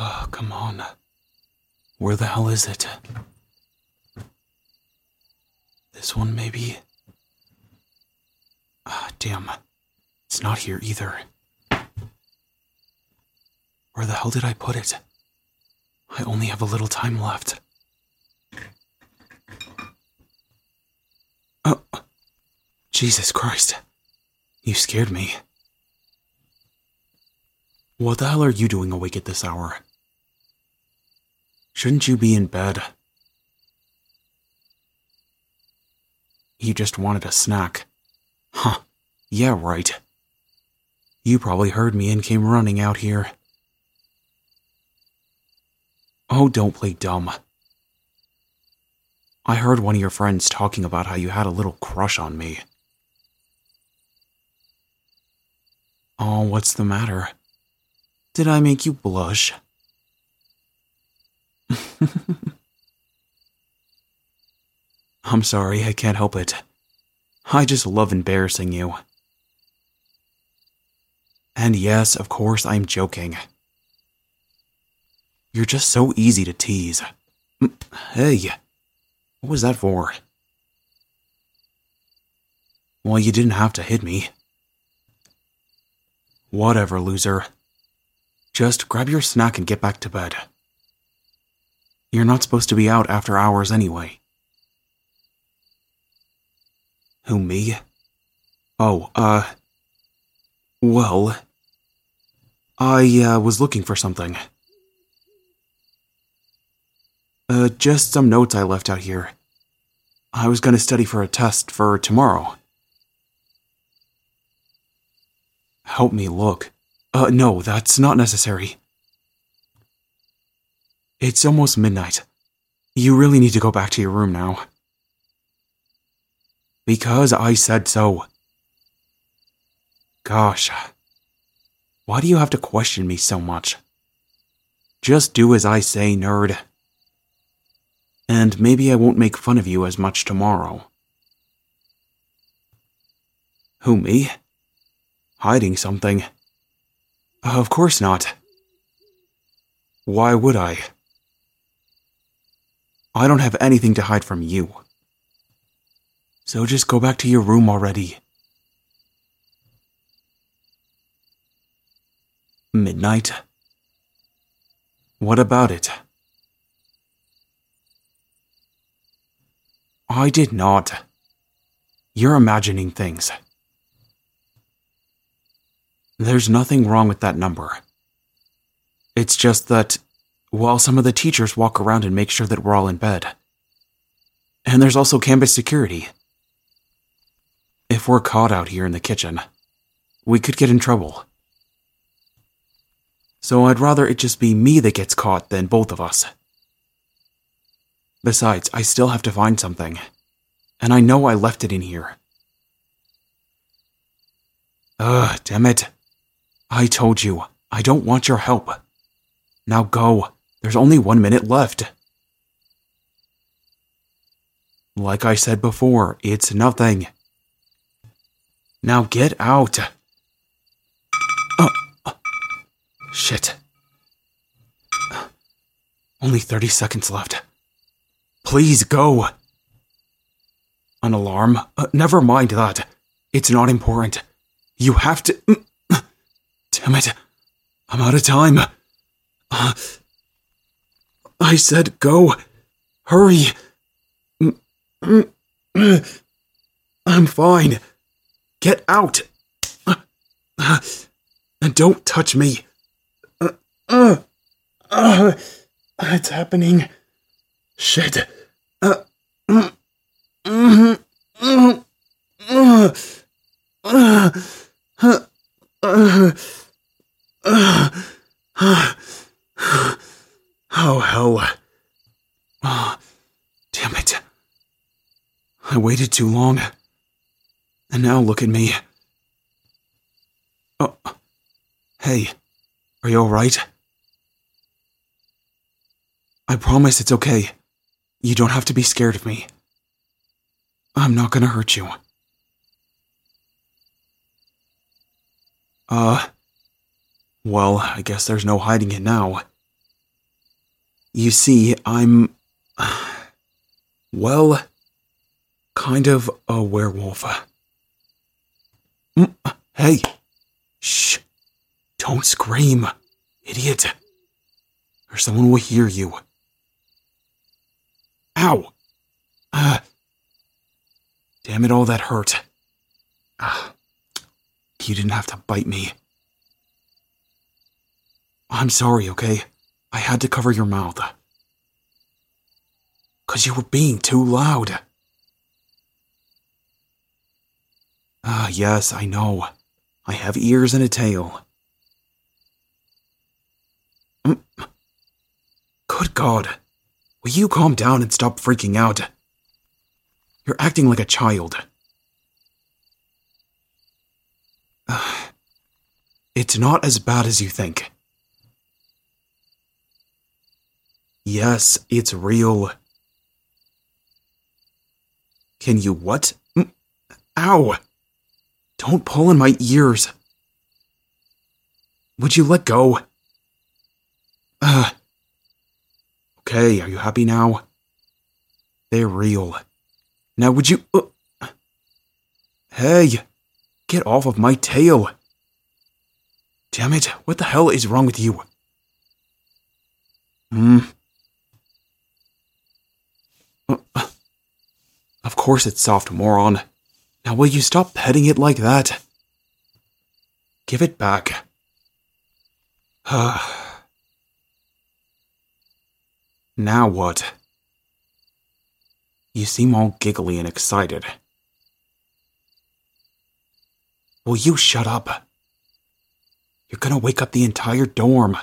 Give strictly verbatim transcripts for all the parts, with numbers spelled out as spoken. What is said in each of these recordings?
Oh, come on. Where the hell is it? This one, maybe? Ah, damn. It's not here either. Where the hell did I put it? I only have a little time left. Oh, Jesus Christ. You scared me. What the hell are you doing awake at this hour? Shouldn't you be in bed? You just wanted a snack. Huh. Yeah, right. You probably heard me and came running out here. Oh, don't play dumb. I heard one of your friends talking about how you had a little crush on me. Oh, what's the matter? Did I make you blush? I'm sorry, I can't help it. I just love embarrassing you. And yes, of course, I'm joking. You're just so easy to tease. Hey, what was that for? Well, you didn't have to hit me. Whatever, loser. Just grab your snack and get back to bed. You're not supposed to be out after hours anyway. Who, me? Oh, uh... Well... I, uh, was looking for something. Uh, just some notes I left out here. I was gonna study for a test for tomorrow. Help me look. Uh, no, that's not necessary. It's almost midnight. You really need to go back to your room now. Because I said so. Gosh. Why do you have to question me so much? Just do as I say, nerd. And maybe I won't make fun of you as much tomorrow. Who, me? Hiding something? Of course not. Why would I? I don't have anything to hide from you. So just go back to your room already. Midnight? What about it? I did not. You're imagining things. There's nothing wrong with that number. It's just that, well, some of the teachers walk around and make sure that we're all in bed. And there's also campus security. If we're caught out here in the kitchen, we could get in trouble. So I'd rather it just be me that gets caught than both of us. Besides, I still have to find something. And I know I left it in here. Ugh, damn it. I told you, I don't want your help. Now go. There's only one minute left. Like I said before, it's nothing. Now get out. Oh, shit. Only thirty seconds left. Please go. An alarm? Uh, never mind that. It's not important. You have to... Damn it. I'm out of time. Uh, I said go. Hurry. I'm fine. Get out. And don't touch me. Uh, uh, uh, it's happening. Shit. Uh, uh, uh, uh, uh, uh, uh, uh, uh, oh, hell. Oh, damn it. I waited too long. And now look at me. Oh, hey, are you alright? I promise it's okay. You don't have to be scared of me. I'm not gonna hurt you. Uh, well, I guess there's no hiding it now. You see, I'm... well, kind of a werewolf. Mm, hey! Shh! Don't scream, idiot! Or someone will hear you. Ow! Uh, damn it all, that hurt. Uh, you didn't have to bite me. I'm sorry, okay? I had to cover your mouth. 'Cause you were being too loud. Ah, yes, I know. I have ears and a tail. Mm. Good God. Will you calm down and stop freaking out? You're acting like a child. Uh, it's not as bad as you think. Yes, it's real. Can you what? Mm. Ow! Don't pull in my ears. Would you let go? Uh, okay, are you happy now? They're real. Now would you... Uh, hey, get off of my tail. Damn it, what the hell is wrong with you? Hmm. Uh, of course it's soft, moron. Now will you stop petting it like that? Give it back. Now what? You seem all giggly and excited. Will you shut up? You're gonna wake up the entire dorm.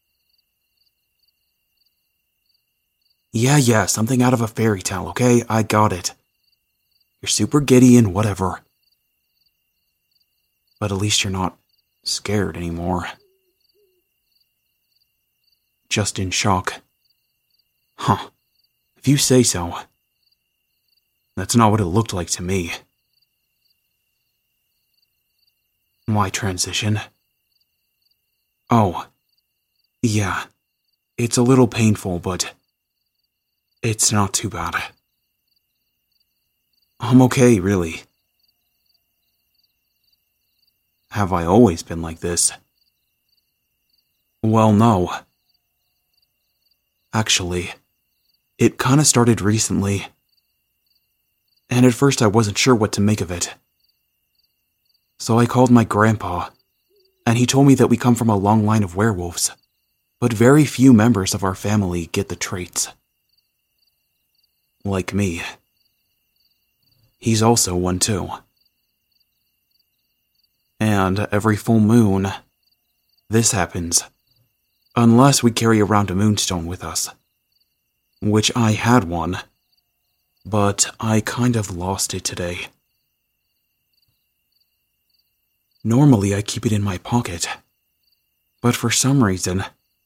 Yeah, yeah, something out of a fairy tale, okay? I got it. You're super giddy and whatever. But at least you're not scared anymore. Just in shock. Huh. If you say so. That's not what it looked like to me. Why transition? Oh. Yeah. It's a little painful, but it's not too bad. I'm okay, really. Have I always been like this? Well, no. Actually, it kinda started recently. And at first I wasn't sure what to make of it. So I called my grandpa, and he told me that we come from a long line of werewolves, but very few members of our family get the traits. Like me. He's also one too. And every full moon, this happens. Unless we carry around a moonstone with us. Which I had one, but I kind of lost it today. Normally I keep it in my pocket, but for some reason,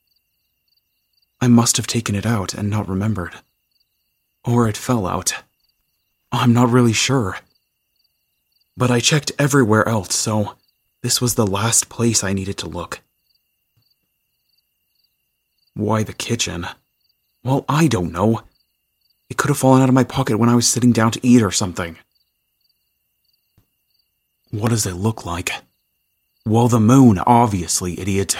I must have taken it out and not remembered. Or it fell out. I'm not really sure. But I checked everywhere else, so this was the last place I needed to look. Why the kitchen? Well, I don't know. It could have fallen out of my pocket when I was sitting down to eat or something. What does it look like? Well, the moon, obviously, idiot.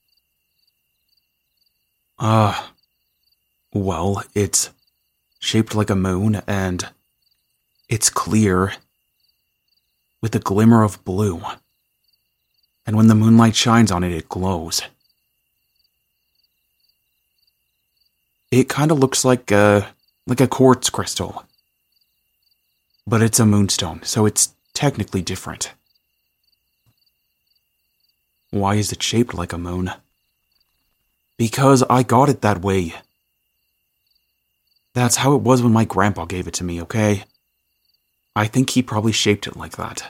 Uh, well, it's shaped like a moon, and it's clear, with a glimmer of blue. And when the moonlight shines on it, it glows. It kind of looks like a, like a quartz crystal. But it's a moonstone, so it's technically different. Why is it shaped like a moon? Because I got it that way. That's how it was when my grandpa gave it to me, okay? I think he probably shaped it like that.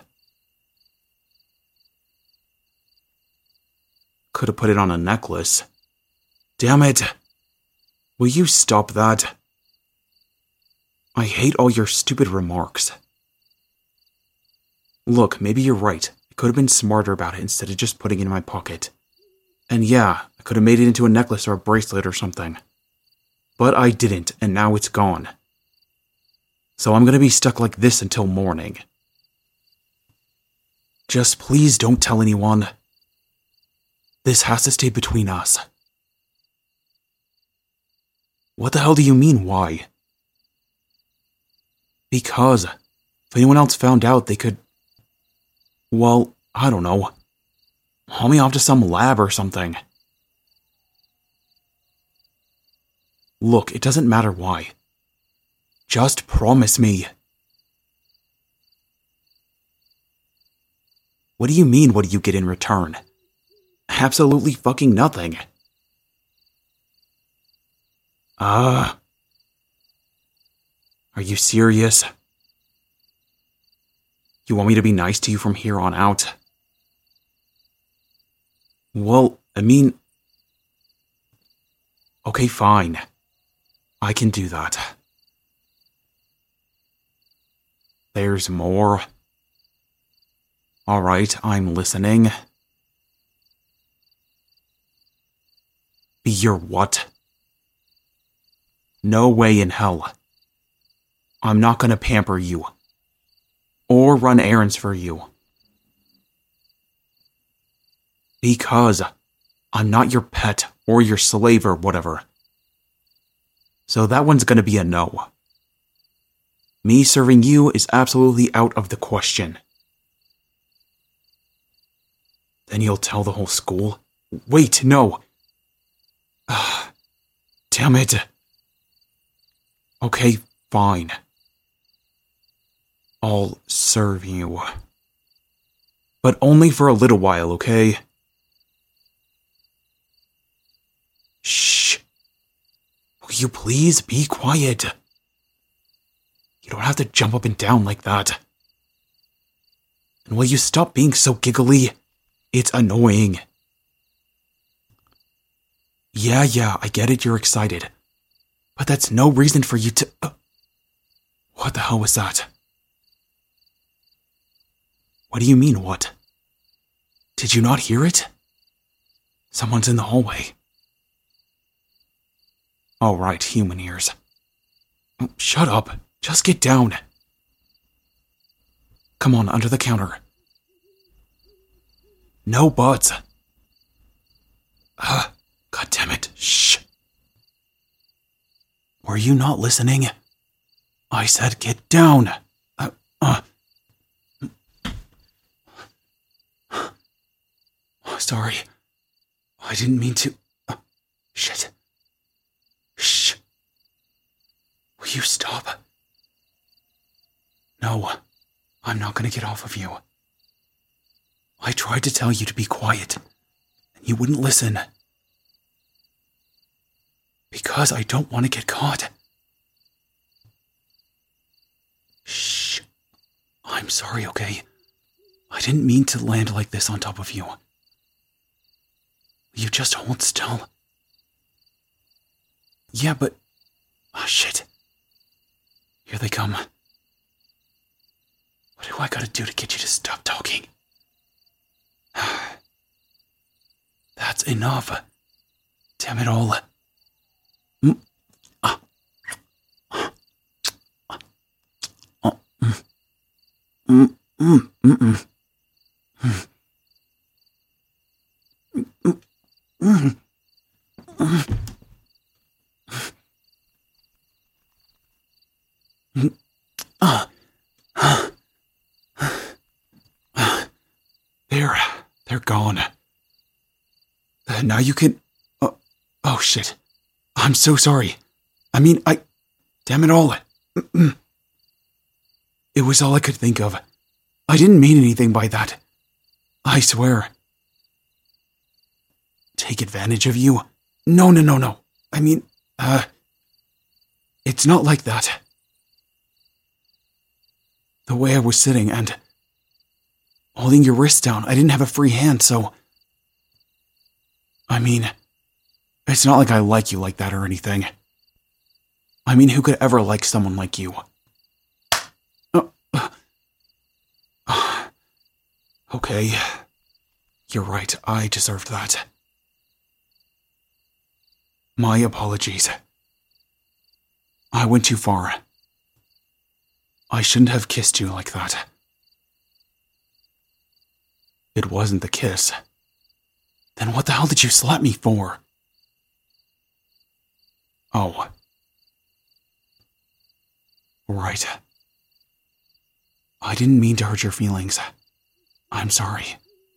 Could have put it on a necklace. Damn it! Will you stop that? I hate all your stupid remarks. Look, maybe you're right. I could have been smarter about it instead of just putting it in my pocket. And yeah, I could have made it into a necklace or a bracelet or something. But I didn't, and now it's gone. So I'm gonna be stuck like this until morning. Just please don't tell anyone. This has to stay between us. What the hell do you mean, why? Because if anyone else found out, they could... Well, I don't know. Haul me off to some lab or something. Look, it doesn't matter why. Just promise me. What do you mean, what do you get in return? Absolutely fucking nothing. Ah. Uh, are you serious? You want me to be nice to you from here on out? Well, I mean... Okay, fine. I can do that. There's more. Alright, I'm listening. Be your what? No way in hell. I'm not gonna pamper you. Or run errands for you. Because I'm not your pet or your slave or whatever. So that one's gonna be a no. Me serving you is absolutely out of the question. Then you'll tell the whole school? Wait, no. Ugh, damn it. Okay, fine. I'll serve you. But only for a little while, okay? Shh. Will you please be quiet? You don't have to jump up and down like that. And will you stop being so giggly? It's annoying. Yeah, yeah, I get it, you're excited. But that's no reason for you to... Uh, what the hell was that? What do you mean, what? Did you not hear it? Someone's in the hallway. Oh, right, human ears. Oh, shut up. Just get down. Come on, under the counter. No buts. Uh, God damn it. Shh. Were you not listening? I said get down. Uh, uh. Oh, sorry. I didn't mean to. Uh, shit. Shh. Will you stop? No, I'm not gonna get off of you. I tried to tell you to be quiet, and you wouldn't listen. Because I don't want to get caught. Shh. I'm sorry, okay? I didn't mean to land like this on top of you. Will you just hold still? Yeah, but... Oh, shit. Here they come. What do I gotta do to get you to stop talking? That's enough. Damn it all. Mm. Ah. Oh. Mm. Mm. Mm. Mm. Mm. Mm. Mm. Mm. Mm. Mm. Ah. They're, they're gone. Uh, now you can... Oh, oh, shit. I'm so sorry. I mean, I... Damn it all. It was all I could think of. I didn't mean anything by that. I swear. Take advantage of you? No, no, no, no. I mean, uh... It's not like that. The way I was sitting and... holding your wrist down, I didn't have a free hand, so... I mean... It's not like I like you like that or anything. I mean, who could ever like someone like you? Uh, uh, okay. You're right, I deserved that. My apologies. I went too far. I shouldn't have kissed you like that. It wasn't the kiss. Then what the hell did you slap me for? Oh. Right. I didn't mean to hurt your feelings. I'm sorry.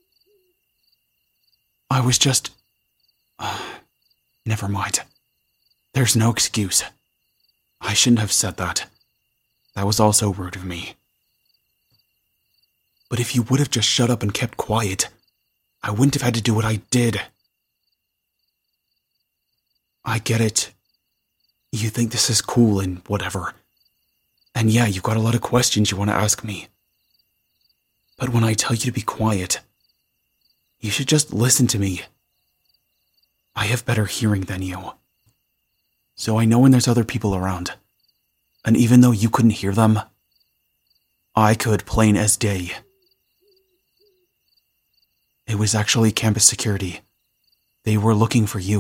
I was just... Uh, never mind. There's no excuse. I shouldn't have said that. That was also rude of me. But if you would have just shut up and kept quiet, I wouldn't have had to do what I did. I get it. You think this is cool and whatever. And yeah, you've got a lot of questions you want to ask me. But when I tell you to be quiet, you should just listen to me. I have better hearing than you. So I know when there's other people around. And even though you couldn't hear them, I could plain as day. It was actually campus security. They were looking for you.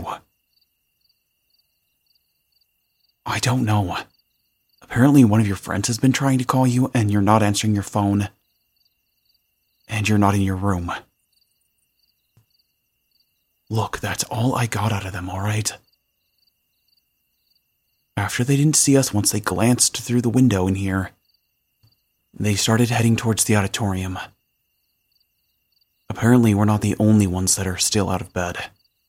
I don't know. Apparently one of your friends has been trying to call you and you're not answering your phone. And you're not in your room. Look, that's all I got out of them, alright? After they didn't see us once they glanced through the window in here, they started heading towards the auditorium. Apparently we're not the only ones that are still out of bed.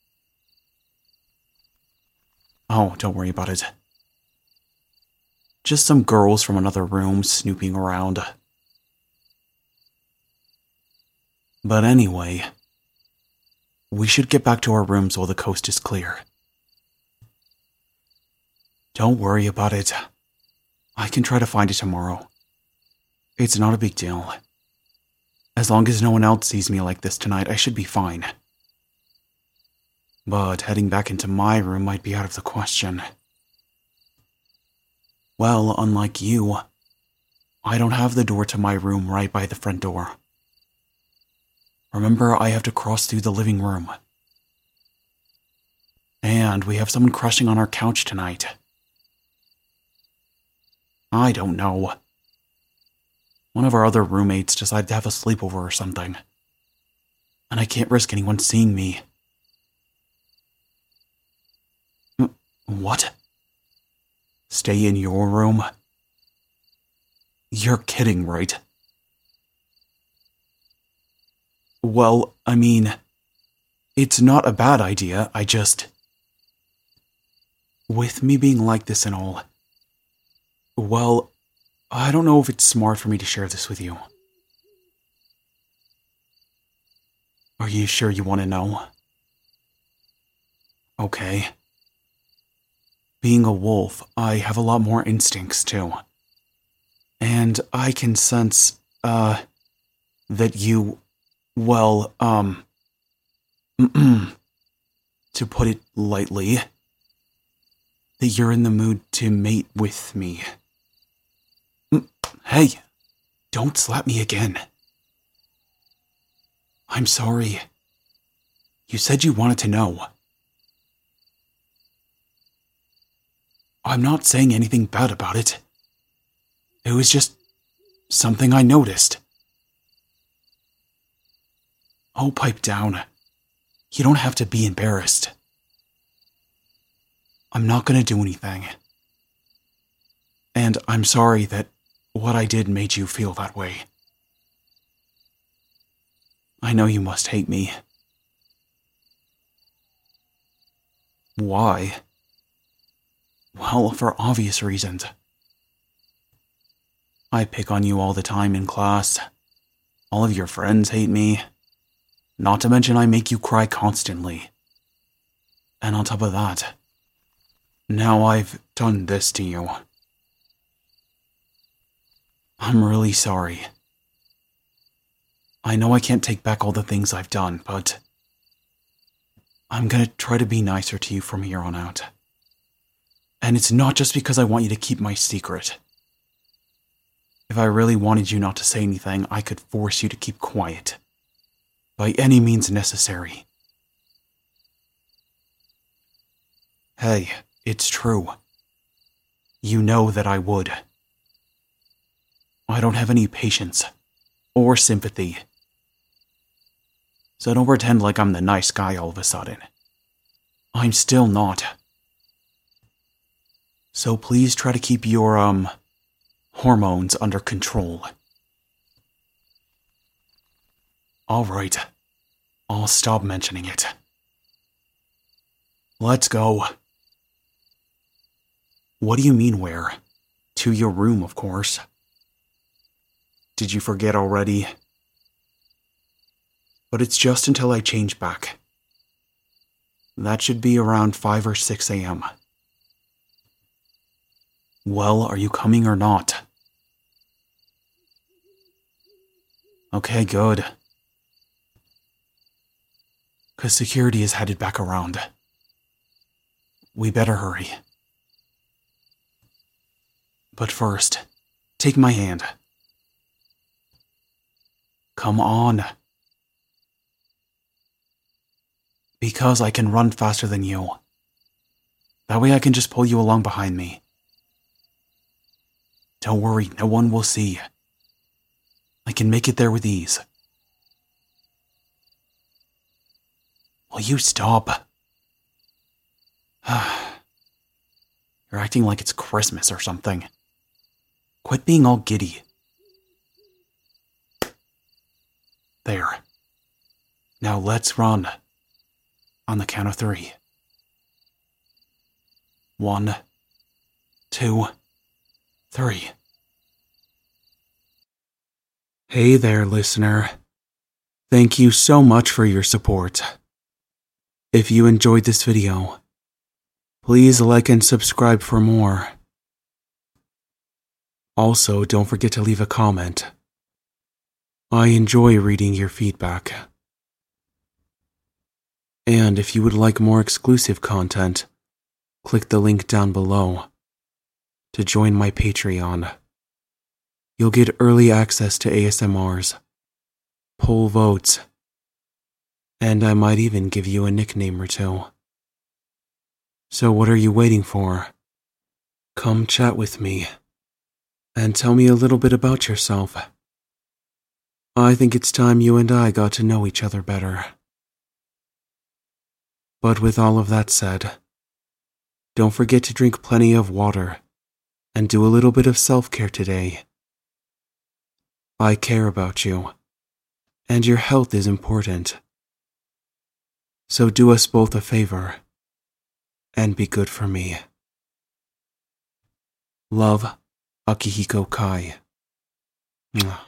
Oh, don't worry about it. Just some girls from another room snooping around. But anyway, we should get back to our rooms while the coast is clear. Don't worry about it. I can try to find it tomorrow. It's not a big deal. As long as no one else sees me like this tonight, I should be fine. But heading back into my room might be out of the question. Well, unlike you, I don't have the door to my room right by the front door. Remember, I have to cross through the living room. And we have someone crushing on our couch tonight. I don't know. One of our other roommates decided to have a sleepover or something. And I can't risk anyone seeing me. What? Stay in your room? You're kidding, right? Well, I mean, it's not a bad idea, I just... With me being like this and all, well, I don't know if it's smart for me to share this with you. Are you sure you want to know? Okay. Being a wolf, I have a lot more instincts too. And I can sense, uh, that you, well, um, to put it lightly, that you're in the mood to mate with me. Hey, don't slap me again. I'm sorry. You said you wanted to know. I'm not saying anything bad about it. It was just something I noticed. Oh, pipe down. You don't have to be embarrassed. I'm not going to do anything. And I'm sorry that what I did made you feel that way. I know you must hate me. Why? Well, for obvious reasons. I pick on you all the time in class. All of your friends hate me. Not to mention I make you cry constantly. And on top of that, now I've done this to you. I'm really sorry. I know I can't take back all the things I've done, but I'm gonna try to be nicer to you from here on out. And it's not just because I want you to keep my secret. If I really wanted you not to say anything, I could force you to keep quiet. By any means necessary. Hey, it's true. You know that I would. I don't have any patience or sympathy. So don't pretend like I'm the nice guy all of a sudden. I'm still not. So please try to keep your, um, hormones under control. Alright, I'll stop mentioning it. Let's go. What do you mean where? To your room, of course. Did you forget already? But it's just until I change back. That should be around five or six a.m. Well, are you coming or not? Okay, good. 'Cause security is headed back around. We better hurry. But first, take my hand. Come on. Because I can run faster than you. That way I can just pull you along behind me. Don't worry, no one will see. I can make it there with ease. Will you stop? You're acting like it's Christmas or something. Quit being all giddy. There. Now let's run. On the count of three. One, two, three. Hey there, listener. Thank you so much for your support. If you enjoyed this video, please like and subscribe for more. Also, don't forget to leave a comment. I enjoy reading your feedback. And if you would like more exclusive content, click the link down below to join my Patreon. You'll get early access to A S M Rs, poll votes, and I might even give you a nickname or two. So what are you waiting for? Come chat with me and tell me a little bit about yourself. I think it's time you and I got to know each other better. But with all of that said, don't forget to drink plenty of water and do a little bit of self-care today. I care about you, and your health is important. So do us both a favor and be good for me. Love, Akihiko Kai. Mwah.